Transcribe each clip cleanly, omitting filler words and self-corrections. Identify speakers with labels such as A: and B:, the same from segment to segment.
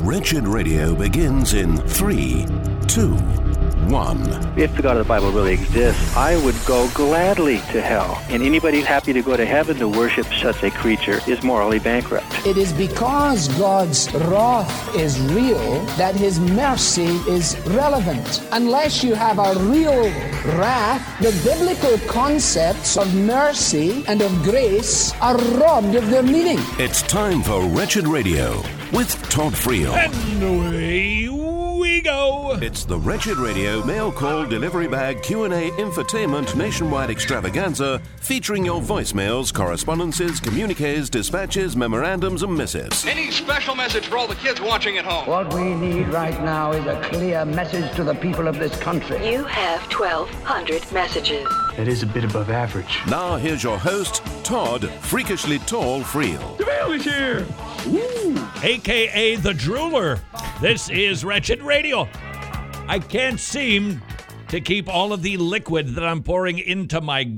A: Wretched Radio begins in 3, 2, 1.
B: If the God of the Bible really exists, I would go gladly to hell. And anybody happy to go to heaven to worship such a creature is morally bankrupt.
C: It is because God's wrath is real that his mercy is relevant. Unless you have a real wrath, the biblical concepts of mercy and of grace are robbed of their meaning.
A: It's time for Wretched Radio with Todd Friel.
D: And away we go.
A: It's the Wretched Radio mail call delivery bag Q&A infotainment nationwide extravaganza featuring your voicemails, correspondences, communiques, dispatches, memorandums, and missives.
E: Any special message for all the kids watching at home?
F: What we need right now is a clear message to the people of this country.
G: You have 1,200 messages.
H: That is a bit above average.
A: Now here's your host, Todd Freakishly Tall Friel.
H: The mail is here.
D: Woo. AKA the Drooler. This is Wretched Radio. I can't seem to keep all of the liquid that I'm pouring into my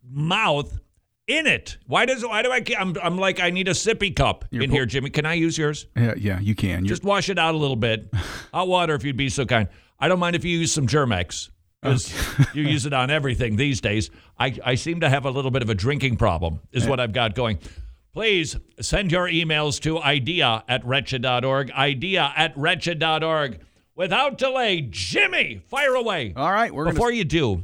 D: mouth in it. Why do I'm like, I need a sippy cup in here, Jimmy. Can I use yours?
I: Yeah, you can.
D: Just wash it out a little bit. Hot water, if you'd be so kind. I don't mind if you use some Germex, because you use it on everything these days. I seem to have a little bit of a drinking problem, is what I've got going. Please send your emails to idea@wretched.org, idea@wretched.org. Without delay, Jimmy, fire away.
I: All right.
D: Before you do,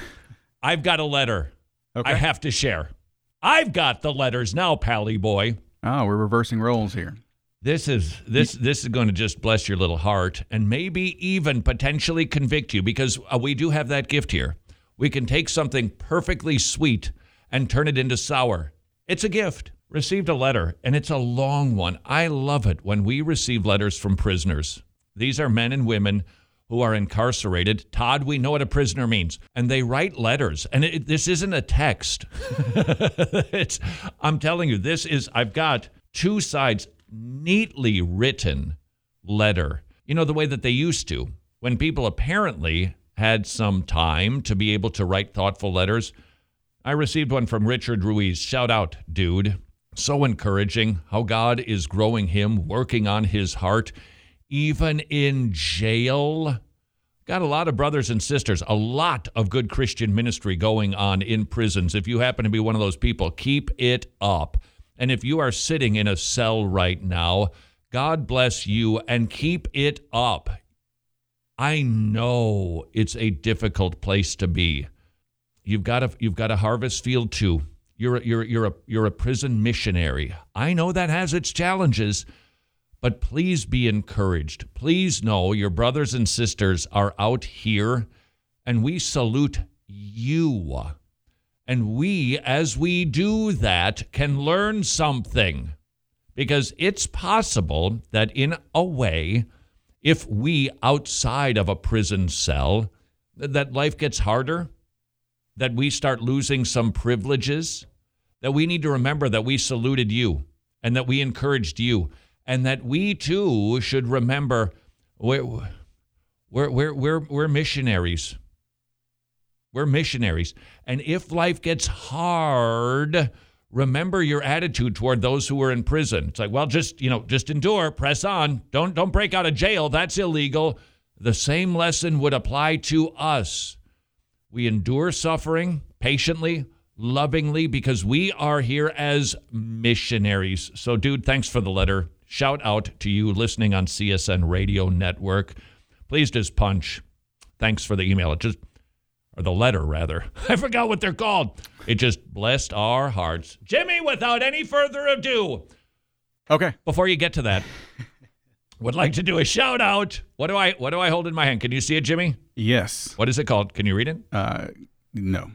D: I've got a letter I have to share. I've got the letters now, Pally boy.
I: Oh, we're reversing roles here.
D: This is going to just bless your little heart and maybe even potentially convict you, because we do have that gift here. We can take something perfectly sweet and turn it into sour. It's a gift. Received a letter, and it's a long one. I love it when we receive letters from prisoners. These are men and women who are incarcerated. Todd, we know what a prisoner means. And they write letters. And this isn't a text. I'm telling you, I've got two sides, neatly written letter. You know, the way that they used to, when people apparently had some time to be able to write thoughtful letters. I received one from Richard Ruiz. Shout out, dude. So encouraging how God is growing him, working on his heart, even in jail. Got a lot of brothers and sisters, a lot of good Christian ministry going on in prisons. If you happen to be one of those people, keep it up. And if you are sitting in a cell right now, God bless you and keep it up. I know it's a difficult place to be. You've got a harvest field too. You're a prison missionary. I know that has its challenges, but please be encouraged. Please know your brothers and sisters are out here, and we salute you. And we, as we do that, can learn something, because it's possible that in a way, if we outside of a prison cell, that life gets harder, that we start losing some privileges, that we need to remember that we saluted you and that we encouraged you, and that we too should remember we're missionaries. We're missionaries. And if life gets hard, remember your attitude toward those who are in prison. It's like, well, just endure, press on. Don't break out of jail. That's illegal. The same lesson would apply to us. We endure suffering patiently, lovingly, because we are here as missionaries. So, dude, thanks for the letter. Shout out to you listening on CSN Radio Network. Please just punch. Thanks for the email. Or the letter, rather. I forgot what they're called. It just blessed our hearts. Jimmy, without any further ado.
I: Okay.
D: Before you get to that, would like to do a shout out. What do I hold in my hand? Can you see it, Jimmy?
I: Yes.
D: What is it called? Can you read it?
I: No.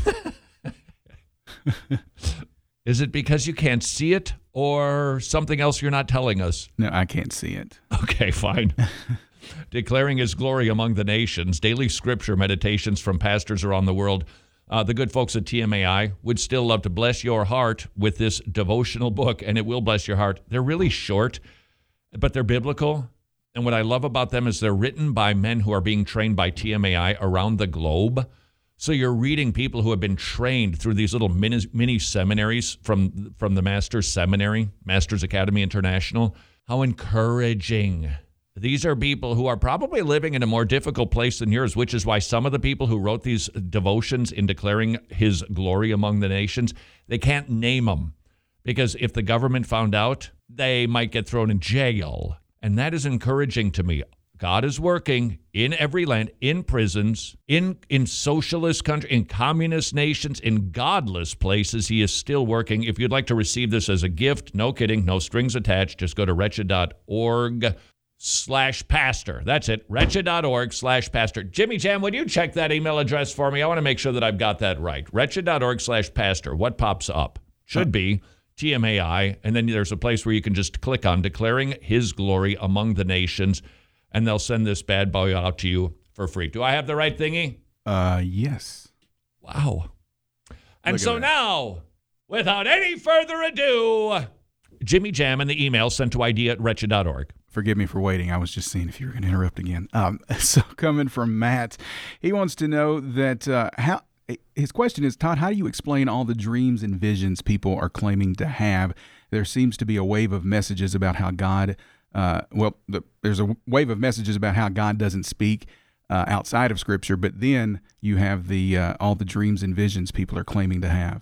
D: Is it because you can't see it or something else you're not telling us?
I: No, I can't see it.
D: Okay, fine. Declaring his glory among the nations, daily scripture meditations from pastors around the world. The good folks at TMAI would still love to bless your heart with this devotional book, and it will bless your heart. They're really short, but they're biblical. And what I love about them is they're written by men who are being trained by TMAI around the globe. So you're reading people who have been trained through these little mini seminaries from the Master's Seminary, Master's Academy International. How encouraging These are people who are probably living in a more difficult place than yours, which is why some of the people who wrote these devotions in declaring his glory among the nations, they can't name them because if the government found out, they might get thrown in jail. And that is encouraging to me. God is working in every land, in prisons, in socialist countries, in communist nations, in godless places. He is still working. If you'd like to receive this as a gift, no kidding, no strings attached, just go to wretched.org/pastor. That's it, wretched.org/pastor. Jimmy Jam, would you check that email address for me? I want to make sure that I've got that right. Wretched.org/pastor. What pops up? Should be TMAI, and then there's a place where you can just click on declaring his glory among the nations, and they'll send this bad boy out to you for free. Do I have the right thingy?
I: Yes.
D: Wow. And so now, without any further ado, Jimmy Jam and the email sent to ID@wretched.org.
I: Forgive me for waiting. I was just seeing if you were going to interrupt again. So coming from Matt, he wants to know that his question is, Todd, how do you explain all the dreams and visions people are claiming to have? There seems to be a wave of messages about how God, there's a wave of messages about how God doesn't speak outside of Scripture, but then you have all the dreams and visions people are claiming to have.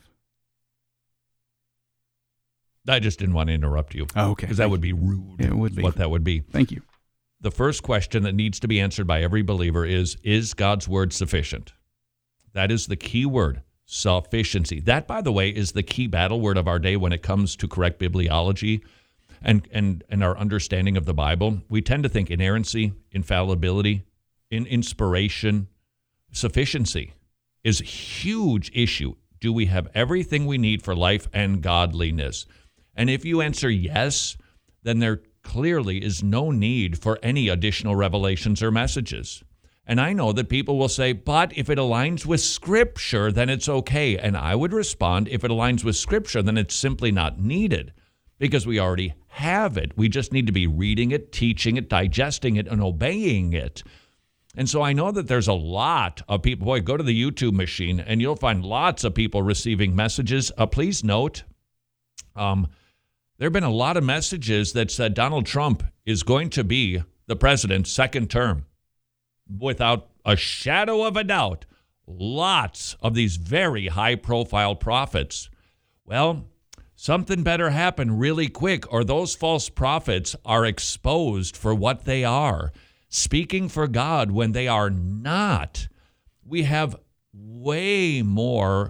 D: I just didn't want to interrupt you.
I: Oh, okay.
D: Because that would be rude.
I: It would be.
D: What that would be.
I: Thank you.
D: The first question that needs to be answered by every believer is God's word sufficient? That is the key word, sufficiency. That, by the way, is the key battle word of our day when it comes to correct bibliology and our understanding of the Bible. We tend to think inerrancy, infallibility, inspiration. Sufficiency is a huge issue. Do we have everything we need for life and godliness? And if you answer yes, then there clearly is no need for any additional revelations or messages. And I know that people will say, but if it aligns with Scripture, then it's okay. And I would respond, if it aligns with Scripture, then it's simply not needed because we already have it. We just need to be reading it, teaching it, digesting it, and obeying it. And so I know that there's a lot of people. Boy, go to the YouTube machine, and you'll find lots of people receiving messages. Please note, there have been a lot of messages that said Donald Trump is going to be the president second term. Without a shadow of a doubt, lots of these very high-profile prophets. Well, something better happen really quick, or those false prophets are exposed for what they are, speaking for God when they are not. We have way more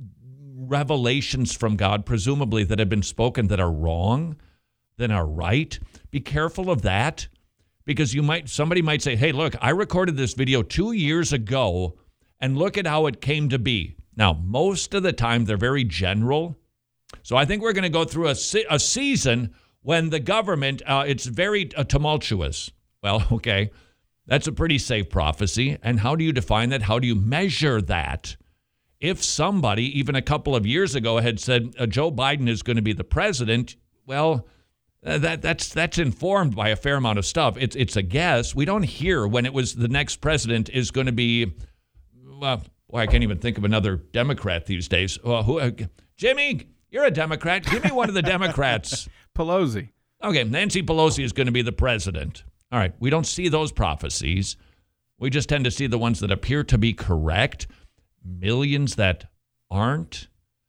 D: revelations from God, presumably, that have been spoken that are wrong than are right. Be careful of that. Because somebody might say, hey, look, I recorded this video 2 years ago, and look at how it came to be. Now, most of the time, they're very general. So I think we're going to go through a season when the government, it's very tumultuous. Well, okay, that's a pretty safe prophecy. And how do you define that? How do you measure that? If somebody, even a couple of years ago, had said Joe Biden is going to be the president, well, that's informed by a fair amount of stuff. It's a guess. We don't hear when it was the next president is going to be, well, I can't even think of another Democrat these days. Jimmy, you're a Democrat. Give me one of the Democrats.
I: Pelosi.
D: Okay, Nancy Pelosi is going to be the president. All right, we don't see those prophecies. We just tend to see the ones that appear to be correct. Millions that aren't.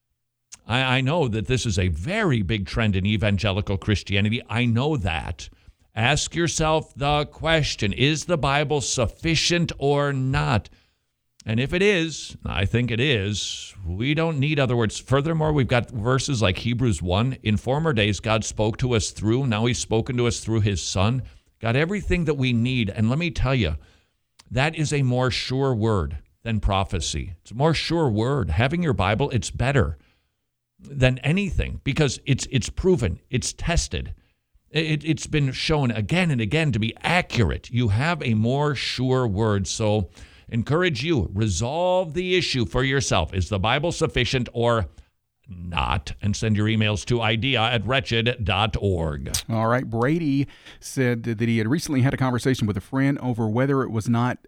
D: I know that this is a very big trend in evangelical Christianity. I know that. Ask yourself the question, is the Bible sufficient or not? And if it is, I think it is, we don't need other words. Furthermore, we've got verses like Hebrews 1. In former days, God spoke to us through. Now he's spoken to us through his Son. Got everything that we need. And let me tell you, that is a more sure word than prophecy. It's a more sure word. Having your Bible, it's better than anything because it's proven, it's tested. It's been shown again and again to be accurate. You have a more sure word. So encourage you, resolve the issue for yourself. Is the Bible sufficient or not? And send your emails to idea@wretched.org.
I: All right. Brady said that he had recently had a conversation with a friend over whether or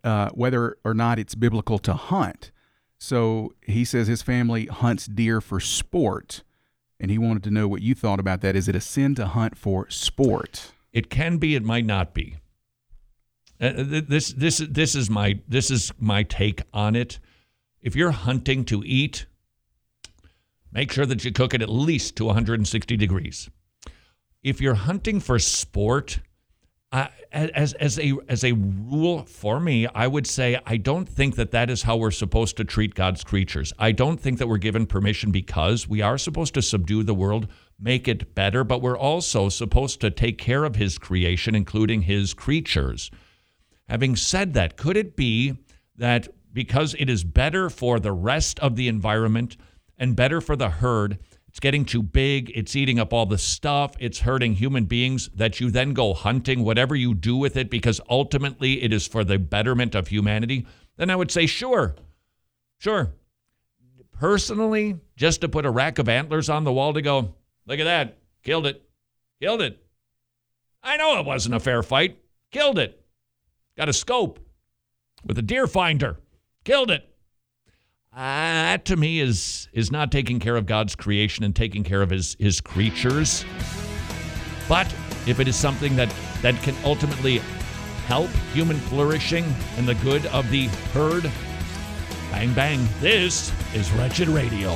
I: not it's biblical to hunt. So he says his family hunts deer for sport, and he wanted to know what you thought about that. Is it a sin to hunt for sport?
D: It can be, it might not be. This is my take on it. If you're hunting to eat, make sure that you cook it at least to 160 degrees. If you're hunting for sport, as a rule for me, I would say I don't think that is how we're supposed to treat God's creatures. I don't think that we're given permission, because we are supposed to subdue the world, make it better, but we're also supposed to take care of his creation, including his creatures. Having said that, could it be that because it is better for the rest of the environment and better for the herd, it's getting too big, it's eating up all the stuff, it's hurting human beings, that you then go hunting, whatever you do with it, because ultimately it is for the betterment of humanity? Then I would say, sure. Personally, just to put a rack of antlers on the wall to go, look at that, killed it. I know it wasn't a fair fight, killed it. Got a scope with a deer finder, killed it. That to me is not taking care of God's creation and taking care of his creatures. But if it is something that can ultimately help human flourishing and the good of the herd, bang, bang. This is Wretched Radio.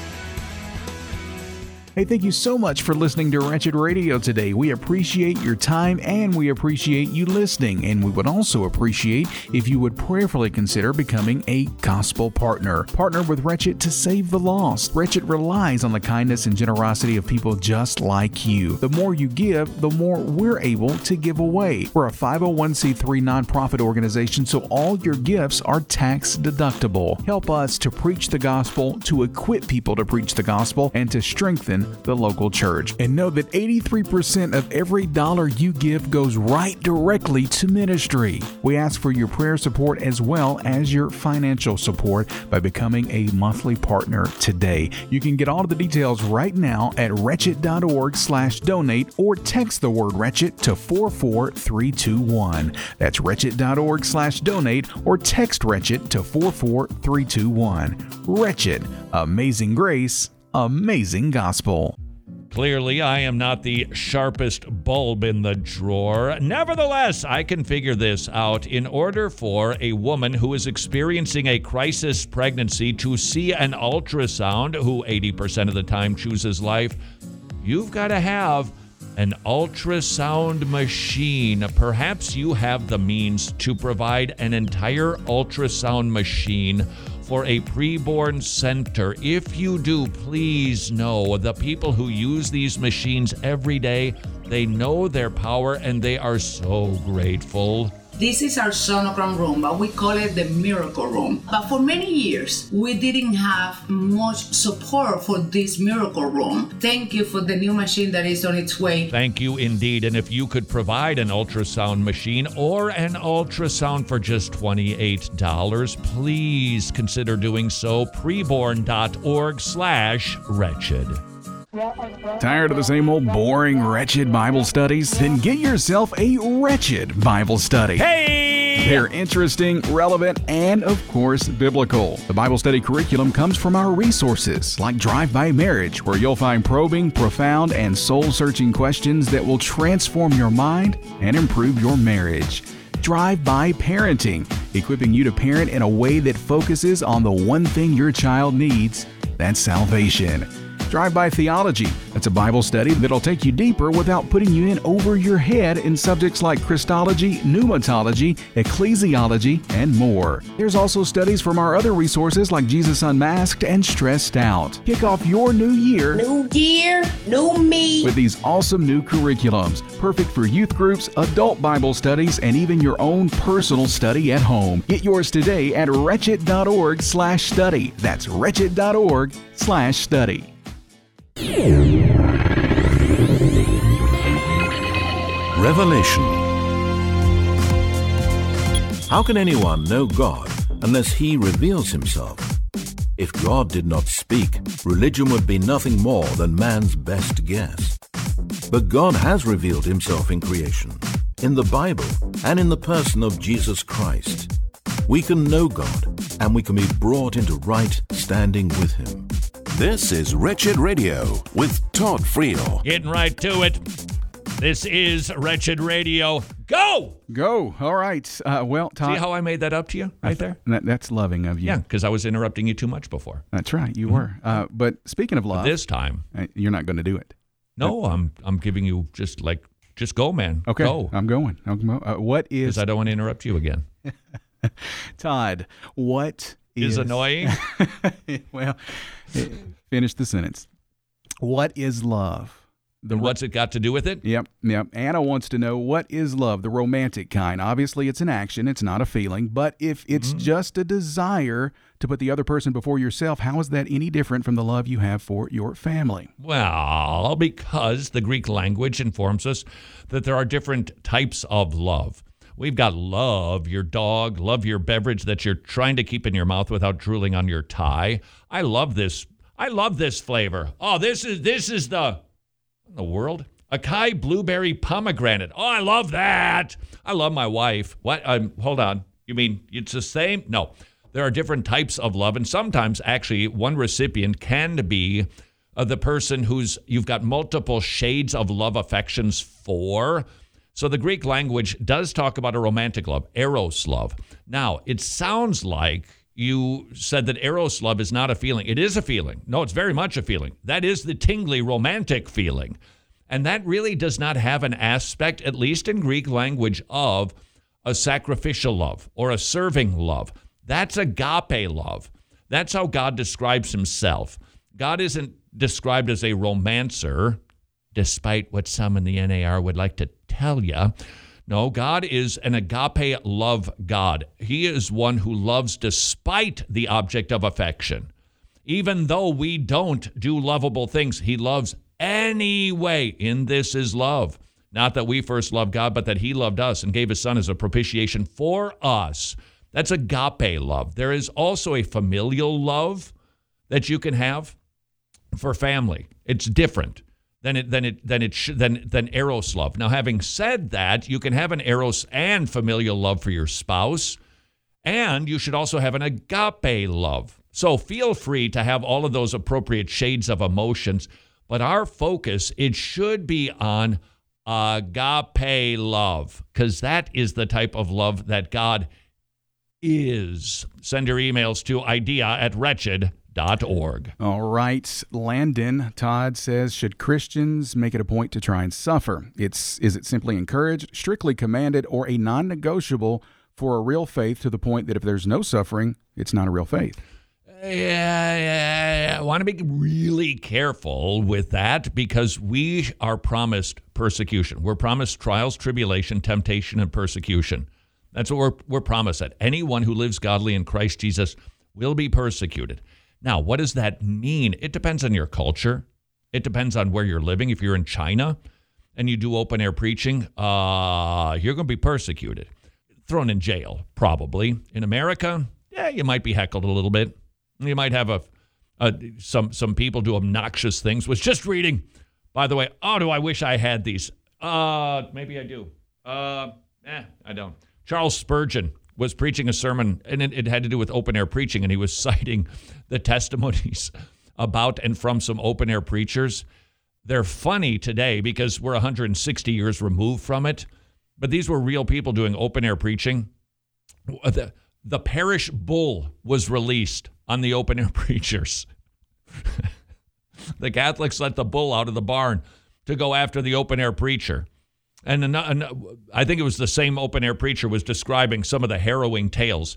I: Hey, thank you so much for listening to Wretched Radio today. We appreciate your time and we appreciate you listening. And we would also appreciate if you would prayerfully consider becoming a gospel partner. Partner with Wretched to save the lost. Wretched relies on the kindness and generosity of people just like you. The more you give, the more we're able to give away. We're a 501c3 nonprofit organization, so all your gifts are tax deductible. Help us to preach the gospel, to equip people to preach the gospel, and to strengthen the local church. And know that 83% of every dollar you give goes right directly to ministry. We ask for your prayer support as well as your financial support by becoming a monthly partner today. You can get all of the details right now at wretched.org/donate or text the word wretched to 44321. That's wretched.org/donate or text wretched to 44321. Wretched, amazing grace, amazing gospel.
D: Clearly, I am not the sharpest bulb in the drawer. Nevertheless, I can figure this out. In order for a woman who is experiencing a crisis pregnancy to see an ultrasound, who 80% of the time chooses life, you've got to have an ultrasound machine. Perhaps you have the means to provide an entire ultrasound machine for a preborn center. If you do, please know the people who use these machines every day, they know their power and they are so grateful.
J: This is our sonogram room, but we call it the miracle room. But for many years, we didn't have much support for this miracle room. Thank you for the new machine that is on its way.
D: Thank you indeed. And if you could provide an ultrasound machine or an ultrasound for just $28, please consider doing so. Preborn.org/wretched.
I: Tired of the same old boring, wretched Bible studies? Then get yourself a Wretched Bible study.
D: Hey!
I: They're interesting, relevant, and of course, biblical. The Bible study curriculum comes from our resources like Drive-By Marriage, where you'll find probing, profound, and soul-searching questions that will transform your mind and improve your marriage. Drive-By Parenting, equipping you to parent in a way that focuses on the one thing your child needs, that's salvation. Drive-By Theology. That's a Bible study that'll take you deeper without putting you in over your head in subjects like Christology, pneumatology, ecclesiology, and more. There's also studies from our other resources like Jesus Unmasked and Stressed Out. Kick off your new year.
K: New year, new me.
I: With these awesome new curriculums, perfect for youth groups, adult Bible studies, and even your own personal study at home. Get yours today at wretched.org/study. That's wretched.org/study.
A: Revelation. How can anyone know God unless He reveals Himself? If God did not speak, religion would be nothing more than man's best guess. But God has revealed Himself in creation, in the Bible, and in the person of Jesus Christ. We can know God, and we can be brought into right standing with Him. This is Wretched Radio with Todd Friel.
D: Getting right to it. This is Wretched Radio. Go!
I: Go. All right. Well, Todd.
D: See how I made that up to you right there?
I: That's loving of you.
D: Yeah, because I was interrupting you too much before.
I: That's right. You were. But speaking of love.
D: But this time.
I: You're not going to do it.
D: No, I'm giving you just go, man.
I: Okay.
D: Go.
I: I'm going. What is.
D: Because I don't want to interrupt you again.
I: Todd, what
D: is annoying?
I: Well, finish the sentence. What is love?
D: What's it got to do with it?
I: Yep. Anna wants to know, what is love, the romantic kind? Obviously, it's an action. It's not a feeling. But if it's just a desire to put the other person before yourself, how is that any different from the love you have for your family?
D: Well, because the Greek language informs us that there are different types of love. We've got love your dog, love your beverage that you're trying to keep in your mouth without drooling on your tie. I love this flavor. Oh, this is the world? Acai blueberry pomegranate. Oh, I love that. I love my wife. What? Hold on. You mean it's the same? No. There are different types of love, and sometimes actually one recipient can be the person you've got multiple shades of love affections for. So the Greek language does talk about a romantic love, eros love. Now, it sounds like you said that eros love is not a feeling. It is a feeling. No, it's very much a feeling. That is the tingly romantic feeling. And that really does not have an aspect, at least in Greek language, of a sacrificial love or a serving love. That's agape love. That's how God describes himself. God isn't described as a romancer, despite what some in the NAR would like to tell you. No, God is an agape love God. He is one who loves despite the object of affection. Even though we don't do lovable things, he loves anyway. In this is love. Not that we first loved God, but that he loved us and gave his son as a propitiation for us. That's agape love. There is also a familial love that you can have for family. It's different than eros love. Now, having said that, you can have an eros and familial love for your spouse, and you should also have an agape love. So feel free to have all of those appropriate shades of emotions, but our focus, it should be on agape love, because that is the type of love that God is. Send your emails to idea@wretched.org.
I: All right. Landon, Todd says, should Christians make it a point to try and suffer? Is it simply encouraged, strictly commanded, or a non-negotiable for a real faith, to the point that if there's no suffering, it's not a real faith?
D: I want to be really careful with that, because we are promised persecution. We're promised trials, tribulation, temptation, and persecution. That's what we're promised, that anyone who lives godly in Christ Jesus will be persecuted. Now, what does that mean? It depends on your culture. It depends on where you're living. If you're in China and you do open-air preaching, you're going to be persecuted. Thrown in jail, probably. In America, you might be heckled a little bit. You might have some people do obnoxious things. Was just reading, by the way, do I wish I had these? Maybe I do. I don't. Charles Spurgeon was preaching a sermon, and it had to do with open-air preaching, and he was citing the testimonies about and from some open-air preachers. They're funny today because we're 160 years removed from it, but these were real people doing open-air preaching. The parish bull was released on the open-air preachers. The Catholics let the bull out of the barn to go after the open-air preacher. And I think it was the same open-air preacher was describing some of the harrowing tales.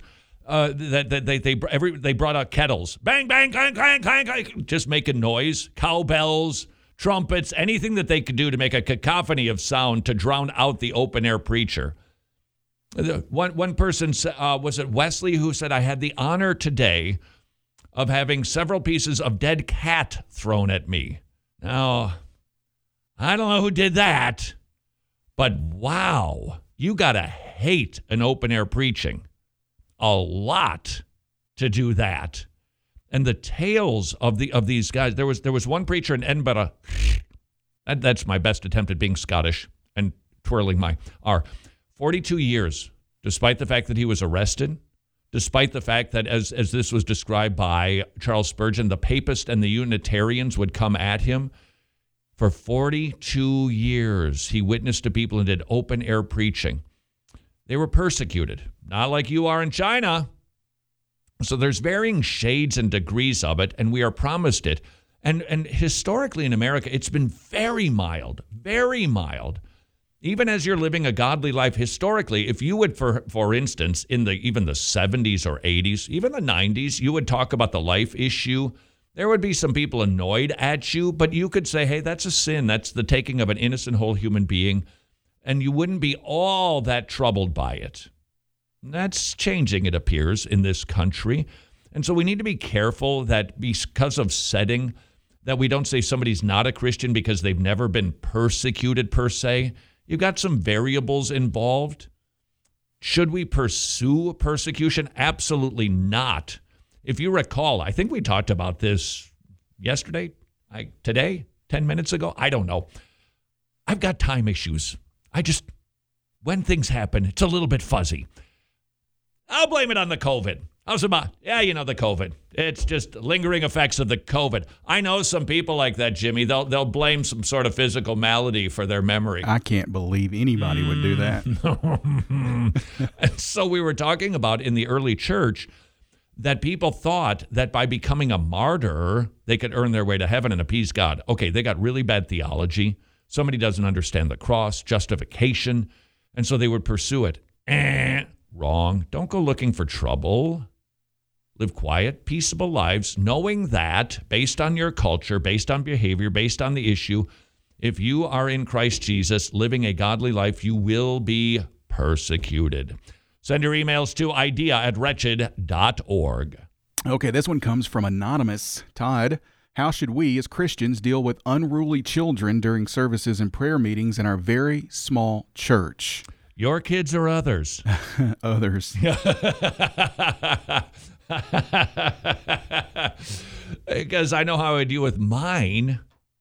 D: They brought out kettles, bang, bang, clang, clang, clang, clang, just making noise, cowbells, trumpets, anything that they could do to make a cacophony of sound to drown out the open-air preacher. One person, was it Wesley, who said, I had the honor today of having several pieces of dead cat thrown at me. Now, I don't know who did that, but wow, you got to hate an open-air preaching a lot to do that. And the tales of these guys, there was one preacher in Edinburgh, that's my best attempt at being Scottish and twirling my R. 42 years, despite the fact that he was arrested, despite the fact that, as this was described by Charles Spurgeon, the Papists and the Unitarians would come at him. For 42 years, he witnessed to people and did open-air preaching. They were persecuted, not like you are in China. So there's varying shades and degrees of it, and we are promised it. And historically in America, it's been very mild, very mild. Even as you're living a godly life, historically, if you would, for instance, in even the 70s or 80s, even the 90s, you would talk about the life issue, there would be some people annoyed at you, but you could say, hey, that's a sin. That's the taking of an innocent whole human being, and you wouldn't be all that troubled by it. That's changing, it appears, in this country. And so we need to be careful that because of setting, that we don't say somebody's not a Christian because they've never been persecuted per se. You've got some variables involved. Should we pursue persecution? Absolutely not. If you recall, I think we talked about this yesterday, today, 10 minutes ago. I don't know. I've got time issues. When things happen, it's a little bit fuzzy. I'll blame it on the COVID. How's about? Yeah, the COVID. It's just lingering effects of the COVID. I know some people like that, Jimmy. They'll blame some sort of physical malady for their memory.
I: I can't believe anybody would do that.
D: And so we were talking about in the early church that people thought that by becoming a martyr, they could earn their way to heaven and appease God. Okay, they got really bad theology. Somebody doesn't understand the cross, justification, and so they would pursue it. Wrong. Don't go looking for trouble. Live quiet, peaceable lives, knowing that based on your culture, based on behavior, based on the issue, if you are in Christ Jesus, living a godly life, you will be persecuted. Send your emails to idea@wretched.org.
I: Okay, this one comes from Anonymous. Todd, how should we as Christians deal with unruly children during services and prayer meetings in our very small church?
D: Your kids or others?
I: Others.
D: Because I know how I deal with mine.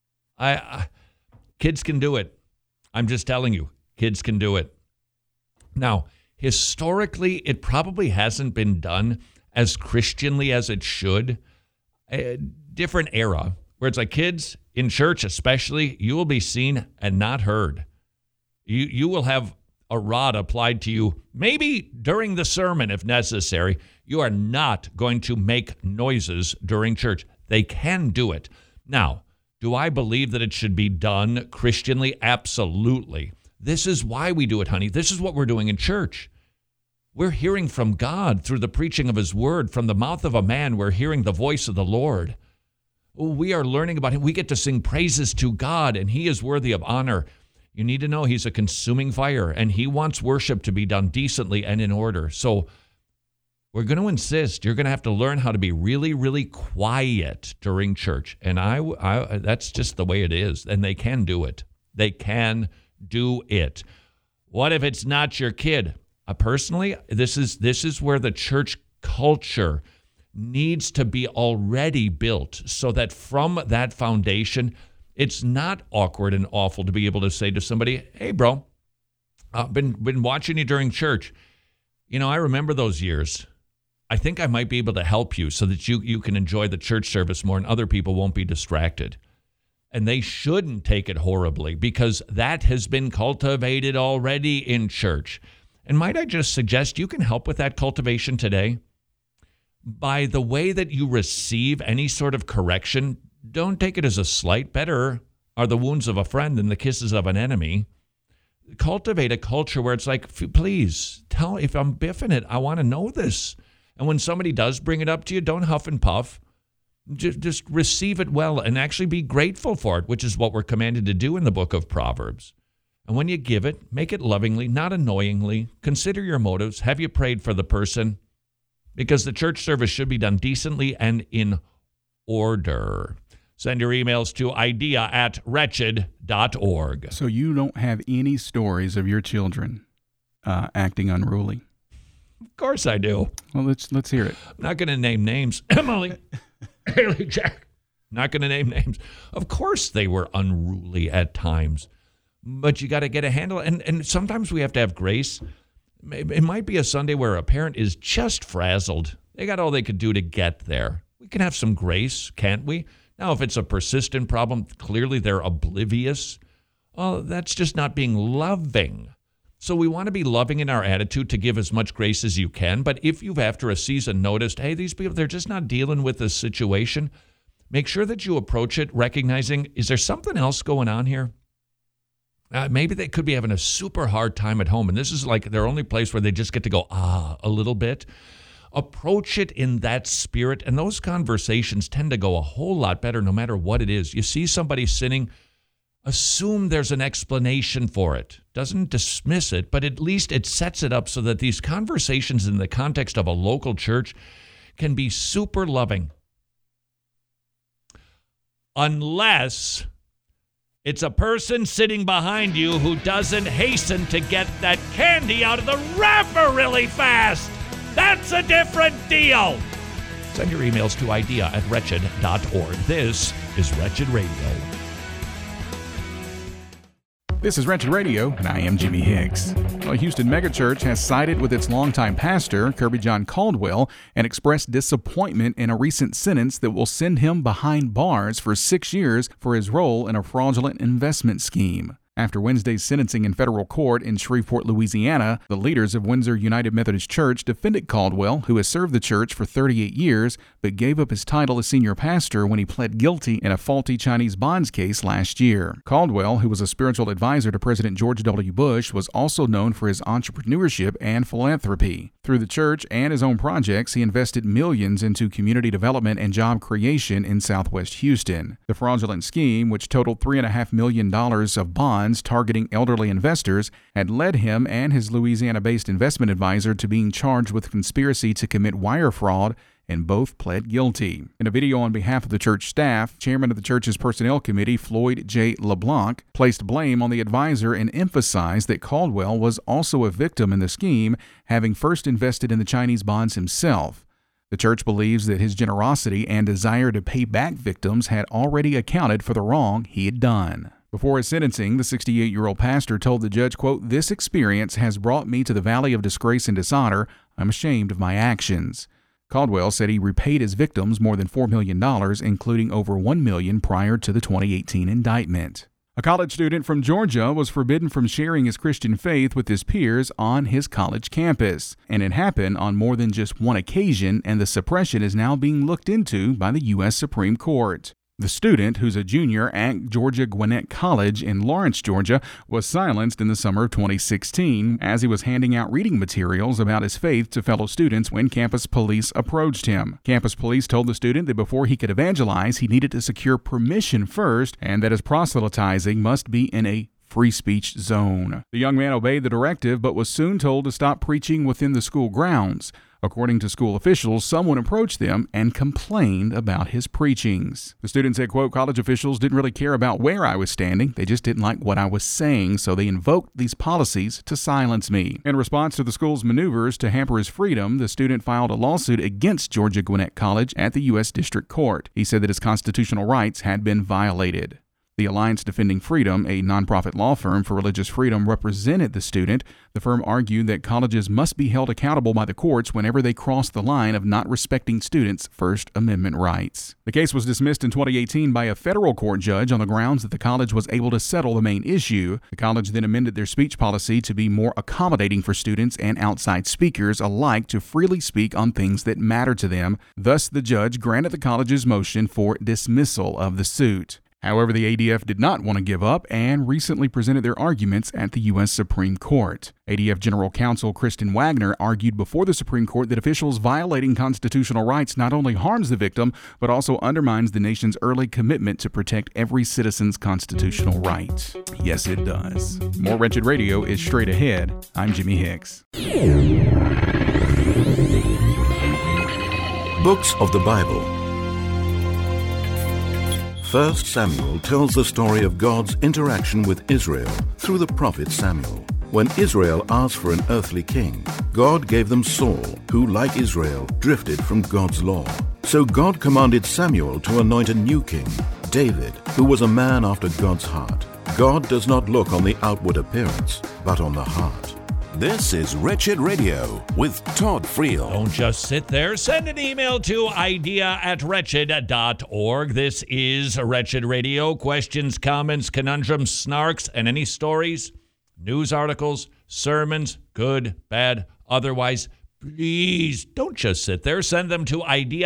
D: Kids can do it. I'm just telling you, kids can do it. Now, historically, it probably hasn't been done as Christianly as it should. A different era where it's like kids in church, especially, you will be seen and not heard. You will have a rod applied to you, maybe during the sermon if necessary. You are not going to make noises during church. They can do it. Now, do I believe that it should be done Christianly? Absolutely. This is why we do it, honey. This is what we're doing in church. We're hearing from God through the preaching of his word. From the mouth of a man, we're hearing the voice of the Lord. We are learning about him. We get to sing praises to God, and he is worthy of honor. You need to know he's a consuming fire, and he wants worship to be done decently and in order. So we're going to insist. You're going to have to learn how to be really, really quiet during church. And that's just the way it is. And they can do it. They can do it. What if it's not your kid? Personally, this is where the church culture needs to be already built so that from that foundation, it's not awkward and awful to be able to say to somebody, hey, bro, I've been watching you during church. I remember those years. I think I might be able to help you so that you can enjoy the church service more and other people won't be distracted. And they shouldn't take it horribly because that has been cultivated already in church. And might I just suggest you can help with that cultivation today? By the way that you receive any sort of correction, don't take it as a slight. Better are the wounds of a friend than the kisses of an enemy. Cultivate a culture where it's like, please, tell if I'm biffing it, I want to know this. And when somebody does bring it up to you, don't huff and puff. Just receive it well and actually be grateful for it, which is what we're commanded to do in the book of Proverbs. And when you give it, make it lovingly, not annoyingly. Consider your motives. Have you prayed for the person? Because the church service should be done decently and in order. Send your emails to idea@wretched.org.
I: So you don't have any stories of your children acting unruly?
D: Of course I do.
I: Well, let's hear it.
D: I'm not going to name names. Emily, Haley, Jack. Not going to name names. Of course they were unruly at times. But you got to get a handle. And sometimes we have to have grace. It might be a Sunday where a parent is just frazzled. They got all they could do to get there. We can have some grace, can't we? Now, if it's a persistent problem, clearly they're oblivious. Well, that's just not being loving. So we want to be loving in our attitude to give as much grace as you can. But if you've, after a season, noticed, hey, these people, they're just not dealing with this situation, make sure that you approach it recognizing, is there something else going on here? Maybe they could be having a super hard time at home, and this is like their only place where they just get to go, a little bit. Approach it in that spirit, and those conversations tend to go a whole lot better no matter what it is. You see somebody sinning, assume there's an explanation for it. Doesn't dismiss it, but at least it sets it up so that these conversations in the context of a local church can be super loving. Unless it's a person sitting behind you who doesn't hasten to get that candy out of the wrapper really fast. That's a different deal. Send your emails to idea@wretched.org. This is Wretched Radio.
I: This is Wretched Radio, and I am Jimmy Hicks. Well, Houston Megachurch has sided with its longtime pastor, Kirby John Caldwell, and expressed disappointment in a recent sentence that will send him behind bars for 6 years for his role in a fraudulent investment scheme. After Wednesday's sentencing in federal court in Shreveport, Louisiana, the leaders of Windsor United Methodist Church defended Caldwell, who has served the church for 38 years, but gave up his title as senior pastor when he pled guilty in a faulty Chinese bonds case last year. Caldwell, who was a spiritual advisor to President George W. Bush, was also known for his entrepreneurship and philanthropy. Through the church and his own projects, he invested millions into community development and job creation in Southwest Houston. The fraudulent scheme, which totaled $3.5 million of bonds targeting elderly investors, had led him and his Louisiana-based investment advisor to being charged with conspiracy to commit wire fraud, and both pled guilty. In a video on behalf of the church staff, chairman of the church's personnel committee, Floyd J. LeBlanc, placed blame on the advisor and emphasized that Caldwell was also a victim in the scheme, having first invested in the Chinese bonds himself. The church believes that his generosity and desire to pay back victims had already accounted for the wrong he had done. Before his sentencing, the 68-year-old pastor told the judge, quote, "This experience has brought me to the valley of disgrace and dishonor. I'm ashamed of my actions." Caldwell said he repaid his victims more than $4 million, including over $1 million prior to the 2018 indictment. A college student from Georgia was forbidden from sharing his Christian faith with his peers on his college campus. And it happened on more than just one occasion, and the suppression is now being looked into by the U.S. Supreme Court. The student, who's a junior at Georgia Gwinnett College in Lawrence, Georgia, was silenced in the summer of 2016 as he was handing out reading materials about his faith to fellow students when campus police approached him. Campus police told the student that before he could evangelize, he needed to secure permission first, and that his proselytizing must be in a free speech zone. The young man obeyed the directive, but was soon told to stop preaching within the school grounds. According to school officials, someone approached them and complained about his preachings. The student said, quote, "College officials didn't really care about where I was standing. They just didn't like what I was saying, so they invoked these policies to silence me." In response to the school's maneuvers to hamper his freedom, the student filed a lawsuit against Georgia Gwinnett College at the U.S. District Court. He said that his constitutional rights had been violated. The Alliance Defending Freedom, a nonprofit law firm for religious freedom, represented the student. The firm argued that colleges must be held accountable by the courts whenever they cross the line of not respecting students' First Amendment rights. The case was dismissed in 2018 by a federal court judge on the grounds that the college was able to settle the main issue. The college then amended their speech policy to be more accommodating for students and outside speakers alike to freely speak on things that matter to them. Thus, the judge granted the college's motion for dismissal of the suit. However, the ADF did not want to give up and recently presented their arguments at the U.S. Supreme Court. ADF General Counsel Kristen Wagner argued before the Supreme Court that officials violating constitutional rights not only harms the victim, but also undermines the nation's early commitment to protect every citizen's constitutional right. Yes, it does. More Wretched Radio is straight ahead. I'm Jimmy Hicks.
A: Books of the Bible. 1 Samuel tells the story of God's interaction with Israel through the prophet Samuel. When Israel asked for an earthly king, God gave them Saul, who, like Israel, drifted from God's law. So God commanded Samuel to anoint a new king, David, who was a man after God's heart. God does not look on the outward appearance, but on the heart. This is Wretched Radio with Todd Friel.
D: Don't just sit there. Send an email to idea@wretched.org. This is Wretched Radio. Questions, comments, conundrums, snarks, and any stories, news articles, sermons, good, bad, otherwise, please don't just sit there. Send them to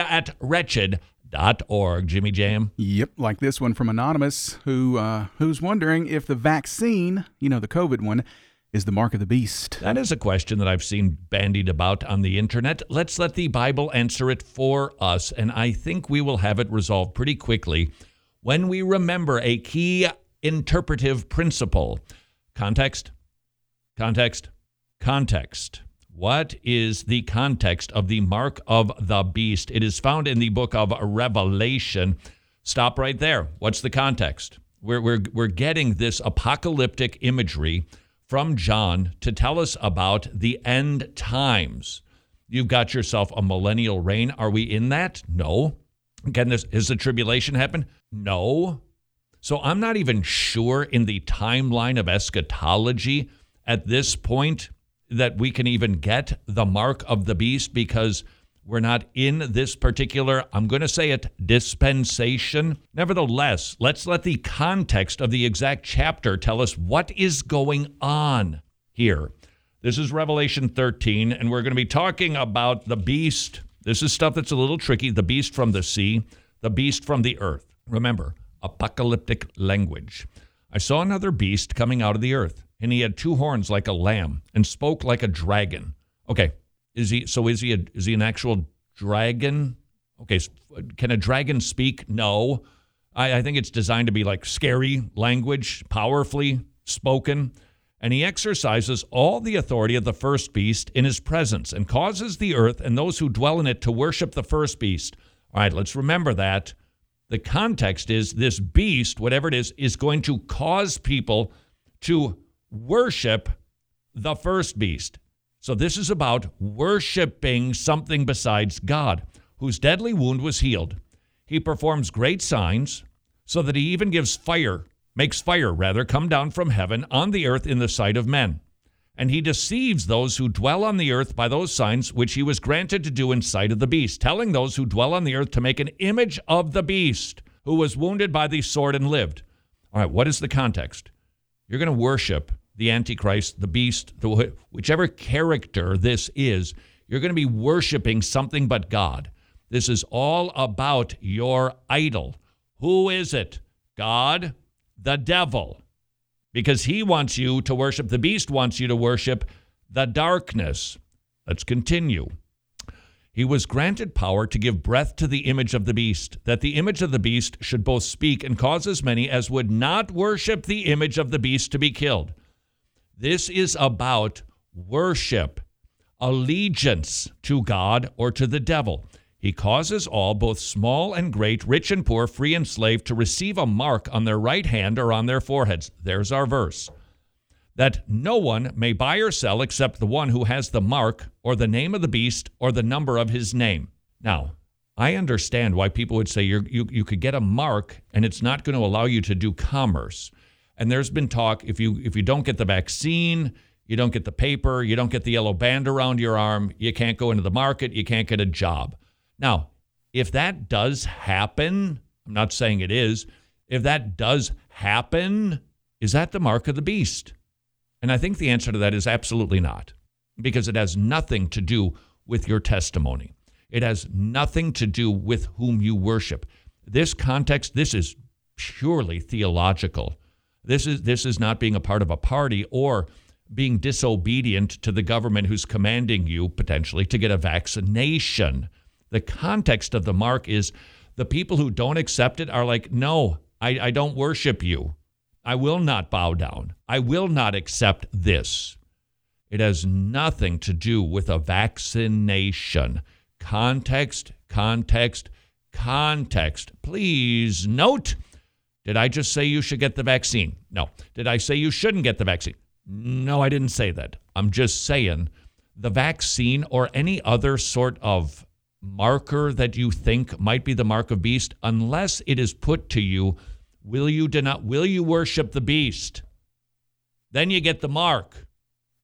D: idea@wretched.org. Jimmy Jam?
I: Yep, like this one from Anonymous, who's wondering if the vaccine, the COVID one, is the mark of the beast.
D: That is a question that I've seen bandied about on the internet. Let's let the Bible answer it for us, and I think we will have it resolved pretty quickly when we remember a key interpretive principle. Context, context, context. What is the context of the mark of the beast? It is found in the book of Revelation. Stop right there. What's the context? We're getting this apocalyptic imagery from John to tell us about the end times. You've got yourself a millennial reign. Are we in that? No. Again, has the tribulation happened? No. So I'm not even sure in the timeline of eschatology at this point that we can even get the mark of the beast, because we're not in this particular, I'm going to say it, dispensation. Nevertheless, let's let the context of the exact chapter tell us what is going on here. This is Revelation 13, and we're going to be talking about the beast. This is stuff that's a little tricky. The beast from the sea, the beast from the earth. Remember, apocalyptic language. I saw another beast coming out of the earth, and he had 2 horns like a lamb and spoke like a dragon. Okay. Is he an actual dragon? Okay, can a dragon speak? No. I think it's designed to be like scary language, powerfully spoken. And he exercises all the authority of the first beast in his presence and causes the earth and those who dwell in it to worship the first beast. All right, let's remember that. The context is this beast, whatever it is going to cause people to worship the first beast. So this is about worshiping something besides God, whose deadly wound was healed. He performs great signs, so that he even makes fire come down from heaven on the earth in the sight of men. And he deceives those who dwell on the earth by those signs which he was granted to do in sight of the beast, telling those who dwell on the earth to make an image of the beast, who was wounded by the sword and lived. All right, what is the context? You're going to worship the Antichrist, the beast, whichever character this is, you're going to be worshiping something but God. This is all about your idol. Who is it? God, the devil. Because he wants you to worship, the beast wants you to worship the darkness. Let's continue. He was granted power to give breath to the image of the beast, that the image of the beast should both speak and cause as many as would not worship the image of the beast to be killed. This is about worship, allegiance to God or to the devil. He causes all, both small and great, rich and poor, free and slave, to receive a mark on their right hand or on their foreheads. There's our verse. That no one may buy or sell except the one who has the mark or the name of the beast or the number of his name. Now, I understand why people would say you could get a mark and it's not going to allow you to do commerce. And there's been talk, if you don't get the vaccine, you don't get the paper, you don't get the yellow band around your arm, you can't go into the market, you can't get a job. Now, if that does happen, I'm not saying it is, if that does happen, is that the mark of the beast? And I think the answer to that is absolutely not, because it has nothing to do with your testimony. It has nothing to do with whom you worship. This context, this is purely theological. This is not being a part of a party or being disobedient to the government who's commanding you potentially to get a vaccination. The context of the mark is the people who don't accept it are like, no, I don't worship you. I will not bow down. I will not accept this. It has nothing to do with a vaccination. Context, context, context. Please note, did I just say you should get the vaccine? No. Did I say you shouldn't get the vaccine? No, I didn't say that. I'm just saying the vaccine or any other sort of marker that you think might be the mark of beast, unless it is put to you, will you worship the beast? Then you get the mark.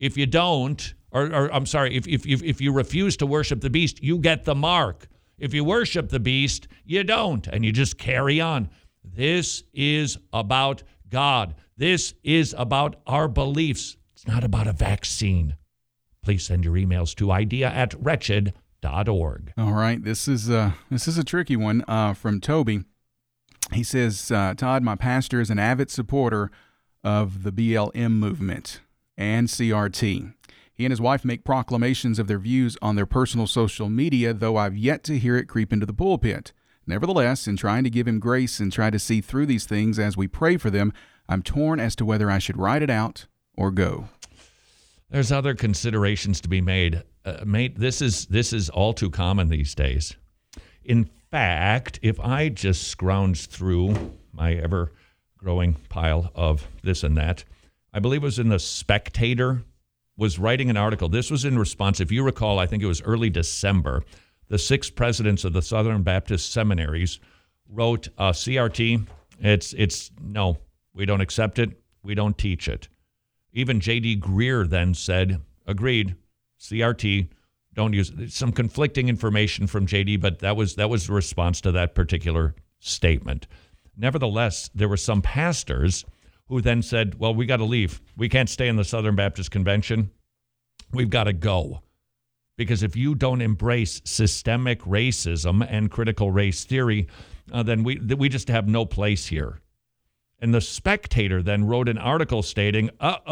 D: If you don't, or I'm sorry, if you refuse to worship the beast, you get the mark. If you worship the beast, you don't, and you just carry on. This is about God. This is about our beliefs. It's not about a vaccine. Please send your emails to idea@wretched.org.
I: All right, this is a tricky one from Toby. He says, Todd, my pastor is an avid supporter of the BLM movement and CRT. He and his wife make proclamations of their views on their personal social media, though I've yet to hear it creep into the pulpit. Nevertheless, in trying to give him grace and try to see through these things as we pray for them, I'm torn as to whether I should write it out or go.
D: There's other considerations to be made. This is all too common these days. In fact, if I just scrounge through my ever-growing pile of this and that, I believe it was in The Spectator, was writing an article. This was in response, if you recall, I think it was early December, the 6 presidents of the Southern Baptist seminaries wrote CRT. It's no, we don't accept it. We don't teach it. Even J.D. Greer then said, agreed, CRT, don't use it. Some conflicting information from J.D., but that was the response to that particular statement. Nevertheless, there were some pastors who then said, well, we got to leave. We can't stay in the Southern Baptist Convention. We've got to go. Because if you don't embrace systemic racism and critical race theory, then we just have no place here. And The Spectator then wrote an article stating,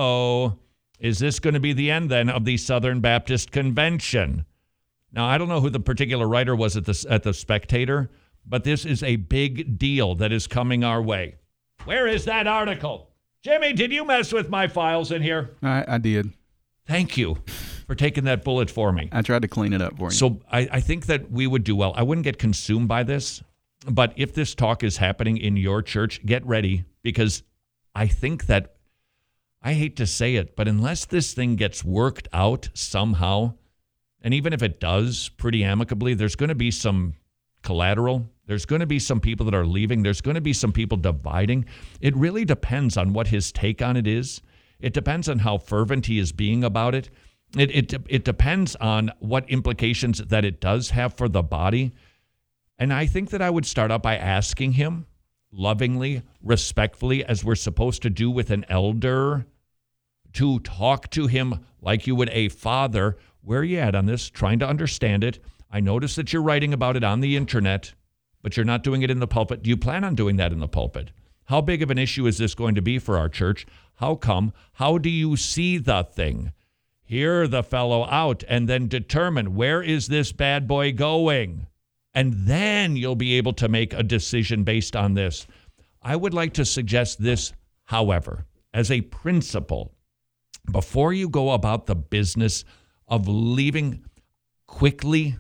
D: is this going to be the end then of the Southern Baptist Convention? Now, I don't know who the particular writer was at the Spectator, but this is a big deal that is coming our way. Where is that article? Jimmy, did you mess with my files in here?
I: I did.
D: Thank you for taking that bullet for me.
I: I tried to clean it up for you.
D: So I think that we would do well. I wouldn't get consumed by this, but if this talk is happening in your church, get ready, because I think that, I hate to say it, but unless this thing gets worked out somehow, and even if it does pretty amicably, there's going to be some collateral. There's going to be some people that are leaving. There's going to be some people dividing. It really depends on what his take on it is. It depends on how fervent he is being about it. It depends on what implications that it does have for the body. And I think that I would start out by asking him lovingly, respectfully, as we're supposed to do with an elder, to talk to him like you would a father. Where are you at on this? Trying to understand it. I notice that you're writing about it on the internet, but you're not doing it in the pulpit. Do you plan on doing that in the pulpit? How big of an issue is this going to be for our church? How come? How do you see the thing? Hear the fellow out and then determine, where is this bad boy going? And then you'll be able to make a decision based on this. I would like to suggest this, however, as a principle, before you go about the business of leaving quickly,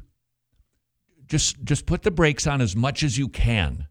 D: just put the brakes on as much as you can.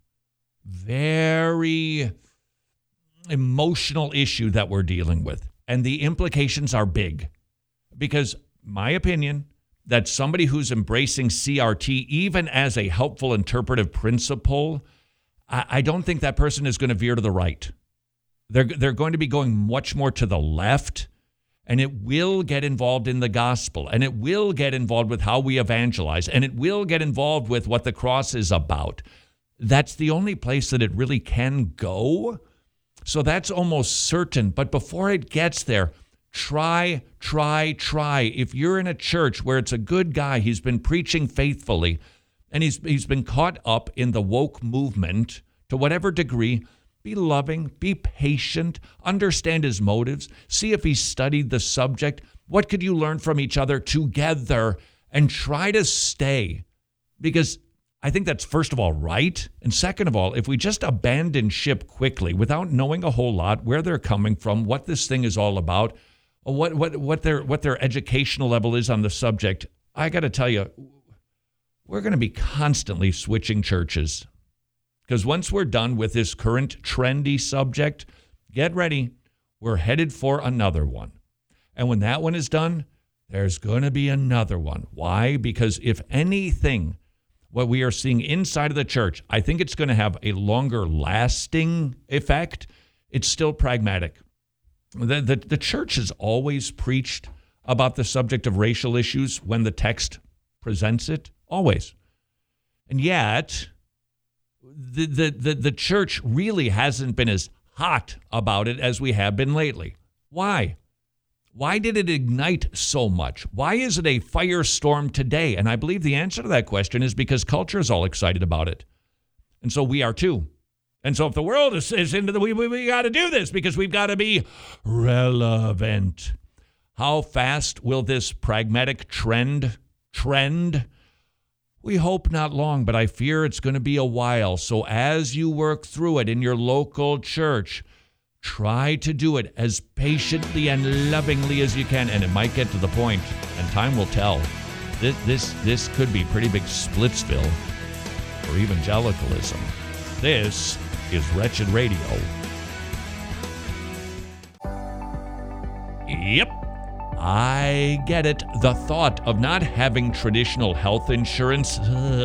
D: Very emotional issue that we're dealing with. And the implications are big. Because my opinion, that somebody who's embracing CRT, even as a helpful interpretive principle, I don't think that person is going to veer to the right. They're going to be going much more to the left, and it will get involved in the gospel, and it will get involved with how we evangelize, and it will get involved with what the cross is about. That's the only place that it really can go. So that's almost certain. But before it gets there, try. If you're in a church where it's a good guy, he's been preaching faithfully, and he's been caught up in the woke movement to whatever degree, be loving, be patient, understand his motives, see if he's studied the subject. What could you learn from each other together, and try to stay? Because I think that's, first of all, right. And second of all, if we just abandon ship quickly without knowing a whole lot, where they're coming from, what this thing is all about, what their educational level is on the subject, I got to tell you, we're going to be constantly switching churches. Because once we're done with this current trendy subject, get ready. We're headed for another one. And when that one is done, there's going to be another one. Why? Because if anything, what we are seeing inside of the church, I think it's going to have a longer lasting effect. It's still pragmatic. The church has always preached about the subject of racial issues when the text presents it, always. And yet, the church really hasn't been as hot about it as we have been lately. Why? Why did it ignite so much? Why is it a firestorm today? And I believe the answer to that question is because culture is all excited about it. And so we are too. And so if the world is into the, we got to do this because we've got to be relevant. How fast will this pragmatic trend? We hope not long, but I fear it's going to be a while. So as you work through it in your local church, try to do it as patiently and lovingly as you can. And it might get to the point, and time will tell. This could be pretty big Splitsville for evangelicalism. This is Wretched Radio. Yep, I get it. The thought of not having traditional health insurance,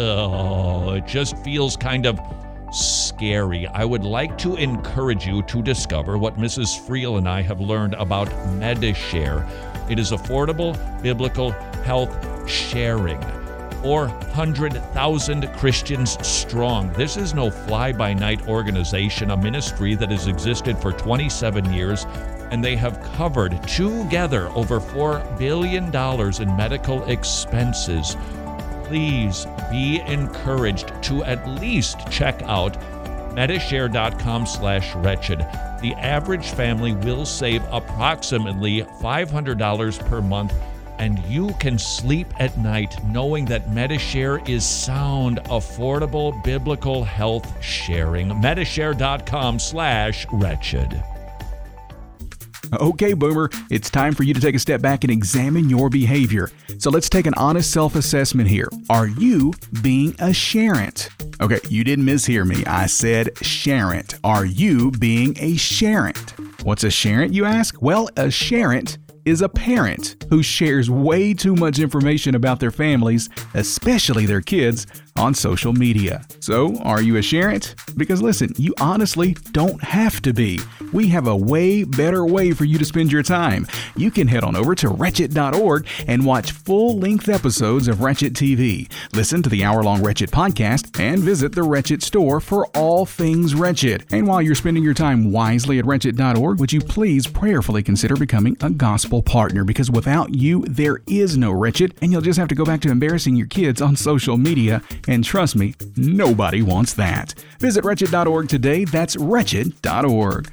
D: it just feels kind of scary. I would like to encourage you to discover what Mrs. Friel and I have learned about Medi-Share. It is affordable biblical health sharing. 400,000 Christians strong. This is no fly-by-night organization, a ministry that has existed for 27 years, and they have covered together over $4 billion in medical expenses. Please be encouraged to at least check out Medishare.com/wretched. The average family will save approximately $500 per month, and you can sleep at night knowing that Medishare is sound, affordable, biblical health sharing. Medishare.com/wretched.
I: Okay, Boomer, it's time for you to take a step back and examine your behavior. So let's take an honest self-assessment here. Are you being a sharent? Okay, you didn't mishear me. I said sharent. Are you being a sharent? What's a sharent, you ask? Well, a sharent is a parent who shares way too much information about their families, especially their kids, on social media. So, are you a sharent? Because listen, you honestly don't have to be. We have a way better way for you to spend your time. You can head on over to Wretched.org and watch full-length episodes of Wretched TV. Listen to the hour-long Wretched podcast and visit the Wretched store for all things Wretched. And while you're spending your time wisely at Wretched.org, would you please prayerfully consider becoming a gospel partner? Because without you, there is no Wretched, and you'll just have to go back to embarrassing your kids on social media. And trust me, nobody wants that. Visit Wretched.org today. That's Wretched.org.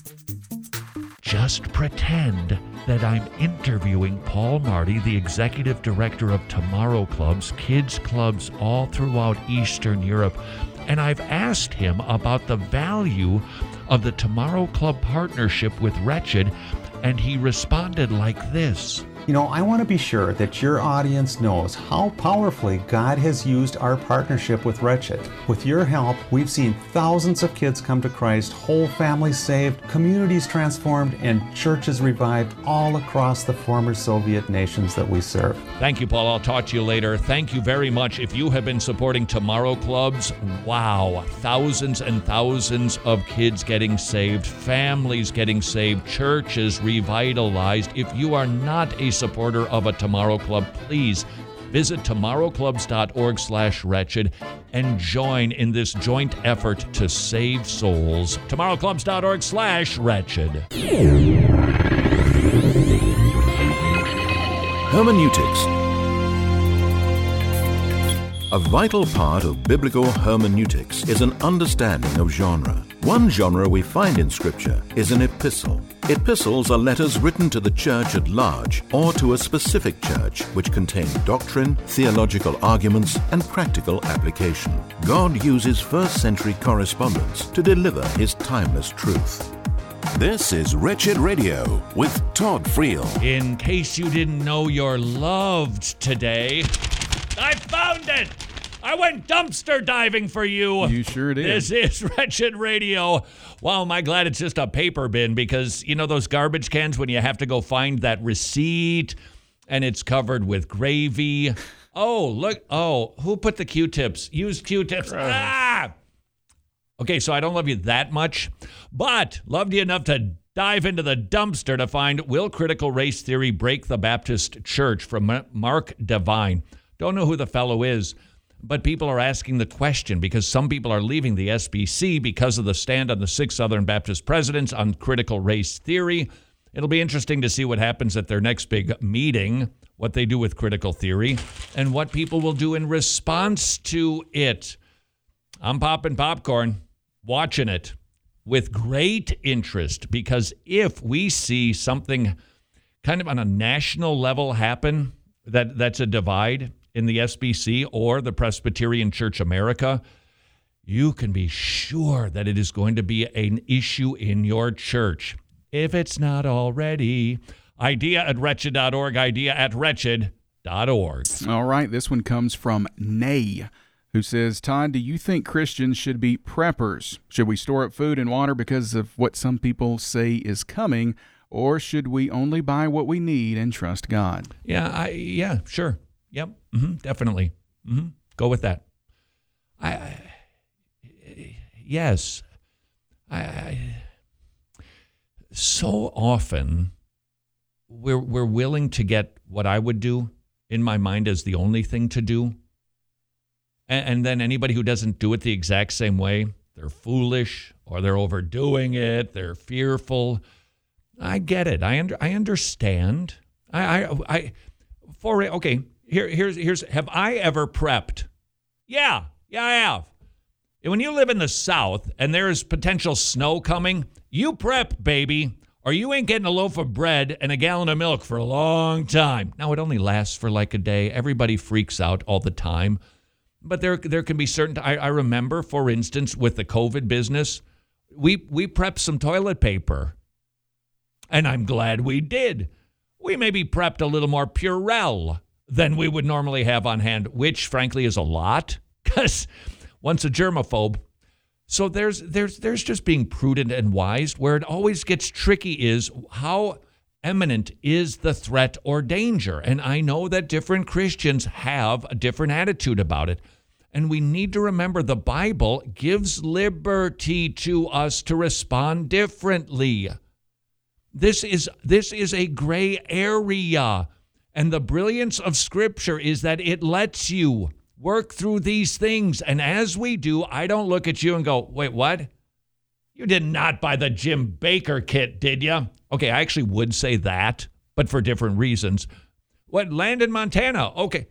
D: Just pretend that I'm interviewing Paul Marty, the executive director of Tomorrow Clubs, kids clubs all throughout Eastern Europe, and I've asked him about the value of the Tomorrow Club partnership with Wretched, and he responded like this.
L: You know, I want to be sure that your audience knows how powerfully God has used our partnership with Wretched. With your help, we've seen thousands of kids come to Christ, whole families saved, communities transformed, and churches revived all across the former Soviet nations that we serve.
D: Thank you, Paul. I'll talk to you later. Thank you very much. If you have been supporting Tomorrow Clubs, wow, thousands and thousands of kids getting saved, families getting saved, churches revitalized. If you are not a supporter of a Tomorrow Club, please visit tomorrowclubs.org/wretched and join in this joint effort to save souls. tomorrowclubs.org/wretched.
A: Hermeneutics. A vital part of biblical hermeneutics is an understanding of genre. One genre we find in Scripture is an epistle. Epistles are letters written to the church at large or to a specific church which contain doctrine, theological arguments, and practical application. God uses first-century correspondence to deliver His timeless truth. This is Wretched Radio with Todd Friel.
D: In case you didn't know you're loved today, I found it! I went dumpster diving for you.
I: You sure did.
D: This is Wretched Radio. Well, am I glad it's just a paper bin, because, you know, those garbage cans when you have to go find that receipt and it's covered with gravy. Oh, look. Oh, who put the Q-tips? Used Q-tips. Ah! Okay, so I don't love you that much, but loved you enough to Dive into the dumpster to find Will Critical Race Theory Break the Baptist Church from Mark Devine. Don't know who the fellow is, but people are asking the question because some people are leaving the SBC because of the stand on the 6 Southern Baptist presidents on critical race theory. It'll be interesting to see what happens at their next big meeting, what they do with critical theory, and what people will do in response to it. I'm popping popcorn, watching it with great interest, because if we see something kind of on a national level happen, that's a divide in the SBC or the Presbyterian Church America, you can be sure that it is going to be an issue in your church, if it's not already. Idea@wretched.org, idea@wretched.org.
I: All right, this one comes from Nay, who says, Todd, do you think Christians should be preppers? Should we store up food and water because of what some people say is coming, or should we only buy what we need and trust God?
D: Yeah, sure. Yep, definitely. Go with that. Yes. So often we're willing to get what I would do in my mind as the only thing to do. And then anybody who doesn't do it the exact same way, they're foolish or they're overdoing it. They're fearful. I get it. I understand. Here's have I ever prepped? Yeah, I have. When you live in the South and there is potential snow coming, you prep, baby, or you ain't getting a loaf of bread and a gallon of milk for a long time. Now, it only lasts for like a day. Everybody freaks out all the time. But there can be certain. I remember, for instance, with the COVID business, we prepped some toilet paper, and I'm glad we did. We maybe prepped a little more Purell than we would normally have on hand, which frankly is a lot, because one's a germaphobe. So there's just being prudent and wise. Where it always gets tricky is how imminent is the threat or danger. And I know that different Christians have a different attitude about it. And we need to remember the Bible gives liberty to us to respond differently. This is a gray area. And the brilliance of Scripture is that it lets you work through these things. And as we do, I don't look at you and go, wait, what? You did not buy the Jim Baker kit, did you? Okay, I actually would say that, but for different reasons. What, land in Montana? Okay,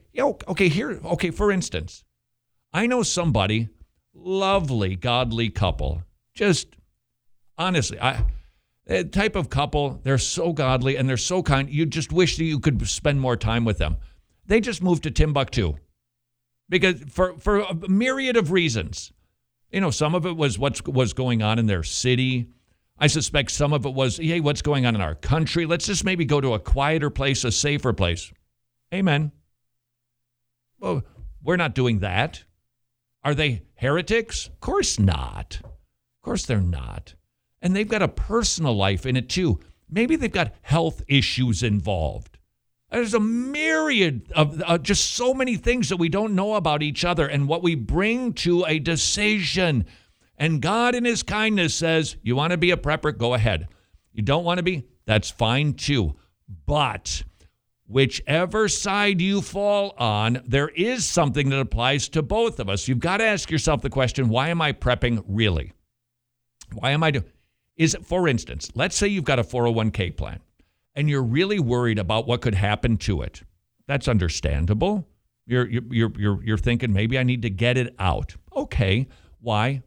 D: for instance, I know somebody, lovely, godly couple, just honestly, a type of couple, they're so godly and they're so kind, you just wish that you could spend more time with them. They just moved to Timbuktu because for a myriad of reasons. You know, some of it was what was going on in their city. I suspect some of it was, hey, what's going on in our country? Let's just maybe go to a quieter place, a safer place. Amen. Well, we're not doing that. Are they heretics? Of course not. Of course they're not. And they've got a personal life in it too. Maybe they've got health issues involved. There's a myriad of just so many things that we don't know about each other and what we bring to a decision. And God in his kindness says, you want to be a prepper? Go ahead. You don't want to be? That's fine too. But whichever side you fall on, there is something that applies to both of us. You've got to ask yourself the question, why am I prepping really? Why am I doing? For instance, let's say you've got a 401k plan and you're really worried about what could happen to it. That's understandable. You're thinking maybe I need to get it out. Okay. Why?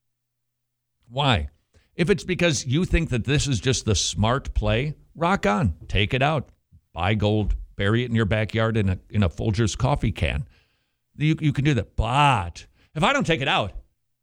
D: If it's because you think that this is just the smart play, rock on. Take it out. Buy gold. Bury it in your backyard in a Folgers coffee can. You can do that. But if I don't take it out,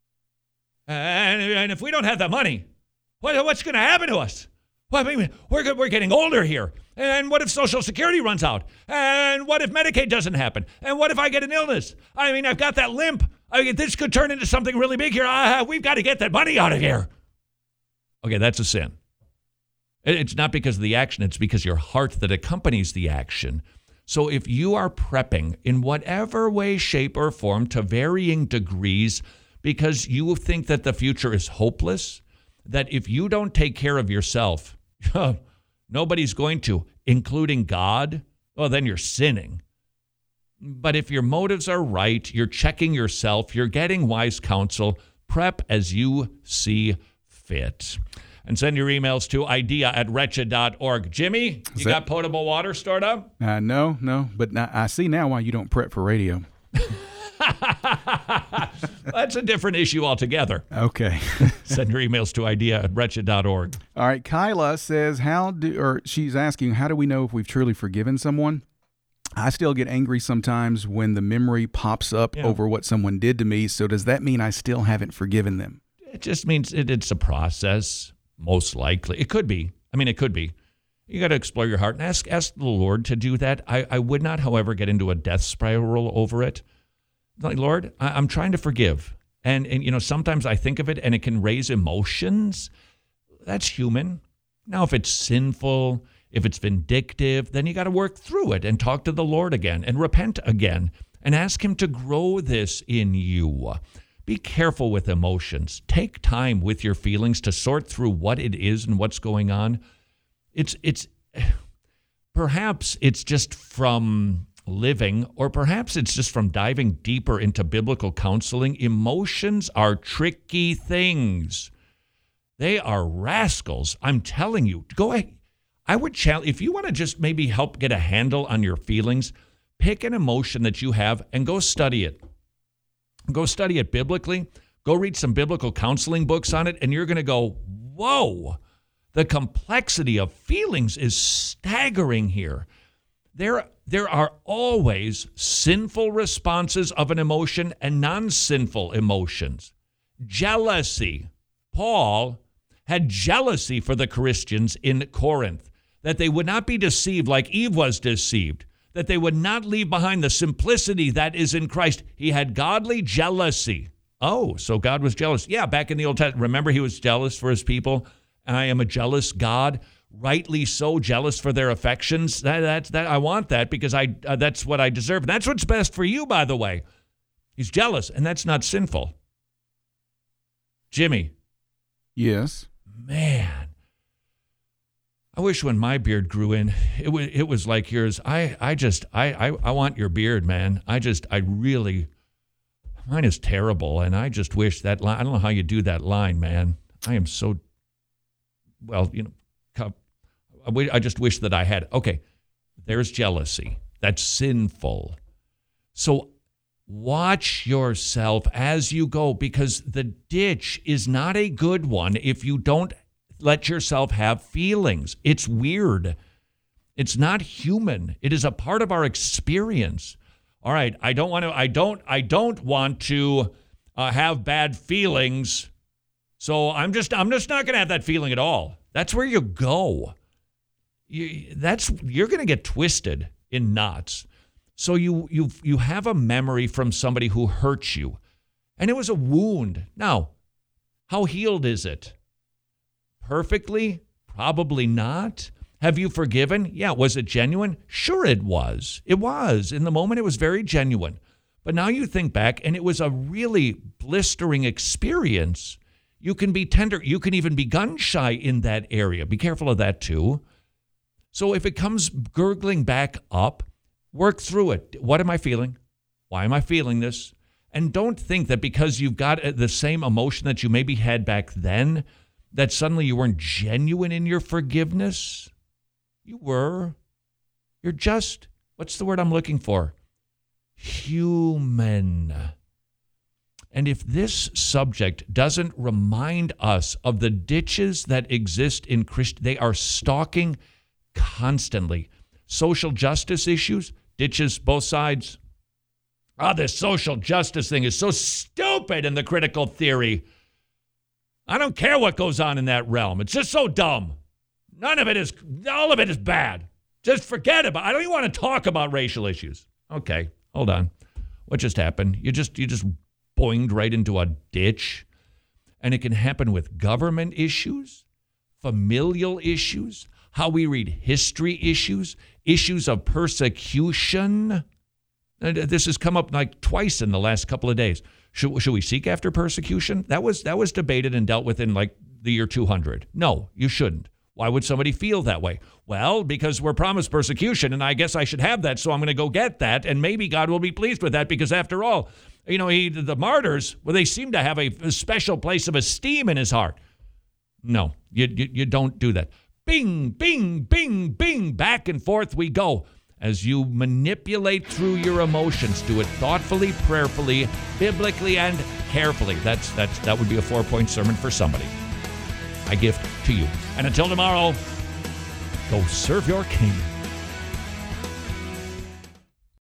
D: and if we don't have the money, what's going to happen to us? Well, I mean, we're getting older here. And what if Social Security runs out? And what if Medicaid doesn't happen? And what if I get an illness? I mean, I've got that limp. I mean, this could turn into something really big here. We've got to get that money out of here. Okay, that's a sin. It's not because of the action. It's because your heart that accompanies the action. So if you are prepping in whatever way, shape, or form to varying degrees because you think that the future is hopeless, that if you don't take care of yourself, nobody's going to, including God. Well, then you're sinning. But if your motives are right, you're checking yourself, you're getting wise counsel, prep as you see fit. And send your emails to idea@wretched.org. Jimmy, you got potable water stored up?
I: No. But I see now why you don't prep for radio.
D: That's a different issue altogether.
I: Okay.
D: Send your emails to idea@wretched.org.
I: All right. Kyla says, she's asking, how do we know if we've truly forgiven someone? I still get angry sometimes when the memory pops up over what someone did to me. So does that mean I still haven't forgiven them?
D: It just means it's a process, most likely. It could be. I mean, it could be. You got to explore your heart and ask the Lord to do that. I would not, however, get into a death spiral over it. Like, Lord, I'm trying to forgive. And sometimes I think of it and it can raise emotions. That's human. Now, if it's sinful, if it's vindictive, then you got to work through it and talk to the Lord again and repent again and ask him to grow this in you. Be careful with emotions. Take time with your feelings to sort through what it is and what's going on. It's perhaps it's just from living, or perhaps it's just from diving deeper into biblical counseling. Emotions are tricky things. They are rascals. I'm telling you. Go ahead. I would challenge, if you want to just maybe help get a handle on your feelings, pick an emotion that you have and go study it. Go study it biblically. Go read some biblical counseling books on it, and you're going to go, whoa, the complexity of feelings is staggering here. There are always sinful responses of an emotion and non-sinful emotions. Jealousy. Paul had jealousy for the Christians in Corinth, that they would not be deceived like Eve was deceived, that they would not leave behind the simplicity that is in Christ. He had godly jealousy. Oh, so God was jealous. Yeah, back in the Old Testament, remember he was jealous for his people? I am a jealous God, rightly so jealous for their affections. That I want that because that's what I deserve. And that's what's best for you, by the way. He's jealous, and that's not sinful. Jimmy.
I: Yes.
D: Man. I wish when my beard grew in, it was like yours. I want your beard, man. Mine is terrible, and I just wish that line. I don't know how you do that line, man. I am so, I just wish that I had. Okay, there's jealousy. That's sinful. So watch yourself as you go, because the ditch is not a good one if you don't let yourself have feelings. It's weird. It's not human. It is a part of our experience. All right, I don't want to have bad feelings. So I'm just not going to have that feeling at all. That's where you go. You're going to get twisted in knots. So you have a memory from somebody who hurt you, and it was a wound. Now, how healed is it? Perfectly? Probably not. Have you forgiven? Yeah. Was it genuine? Sure it was. It was. In the moment, it was very genuine. But now you think back, and it was a really blistering experience. You can be tender. You can even be gun shy in that area. Be careful of that too. So if it comes gurgling back up, work through it. What am I feeling? Why am I feeling this? And don't think that because you've got the same emotion that you maybe had back then, that suddenly you weren't genuine in your forgiveness. You were. You're just, what's the word I'm looking for? Human. And if this subject doesn't remind us of the ditches that exist in Christianity, they are stalking constantly. Social justice issues, ditches both sides. This social justice thing is so stupid in the critical theory. I don't care what goes on in that realm. It's just so dumb. All of it is bad. Just forget about it. I don't even want to talk about racial issues. Okay, hold on. What just happened? You just boinged right into a ditch. And it can happen with government issues, familial issues, how we read history issues, issues of persecution. And this has come up like twice in the last couple of days. Should we seek after persecution? That was debated and dealt with in like the year 200. No, you shouldn't. Why would somebody feel that way? Well, because we're promised persecution, and I guess I should have that, so I'm going to go get that, and maybe God will be pleased with that, because after all, the martyrs, well, they seem to have a special place of esteem in his heart. No, you don't do that. Bing, bing, bing, bing, back and forth we go. As you manipulate through your emotions, do it thoughtfully, prayerfully, biblically, and carefully. That would be a 4-point sermon for somebody. I gift to you. And until tomorrow, go serve your king.